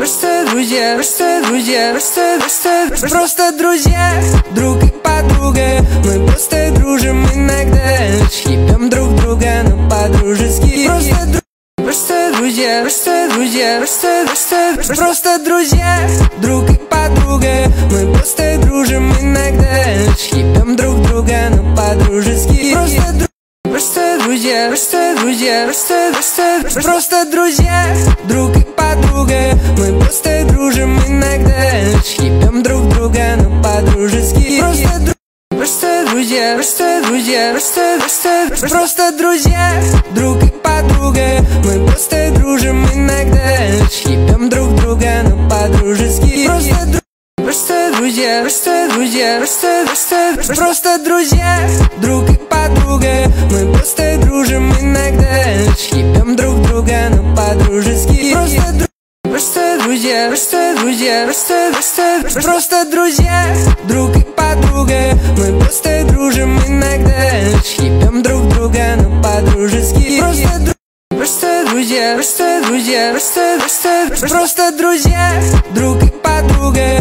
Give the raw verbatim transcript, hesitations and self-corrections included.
Просто друзья, просто друзья, просто, просто, просто друзья, друг и подруга. Мы просто дружим иногда, шибем друг друга, но по-дружески. Просто друзья. Просто друзья, просто друзья, просто, просто, просто друзья, друг и подруга. Мы просто дружим иногда, шибем друг друга, но по-дружески. Просто друзья. Просто друзья, просто друзья, просто, просто, просто друзья, друг и подруга. Мы просто дружим иногда, шибем друг друга, но по-дружески. Просто друзья. Просто друзья, просто друзья, просто, просто, просто друзья, друг и подруга. Мы просто дружим иногда, шибем друг друга, но по-дружески. Просто друзья. Просто друзья, просто друзья, просто, просто, просто друзья, друг и подруга. Мы просто дружим иногда, шибем друг друга, но по-дружески. Просто друзья. Просто друзья, просто друзья, просто, просто, просто друзья, друг и подруга. Мы просто дружим иногда, шибем друг друга, но по-дружески. Просто друзья. Просто друзья, просто друзья, просто, просто, просто друзья, друг и подруга.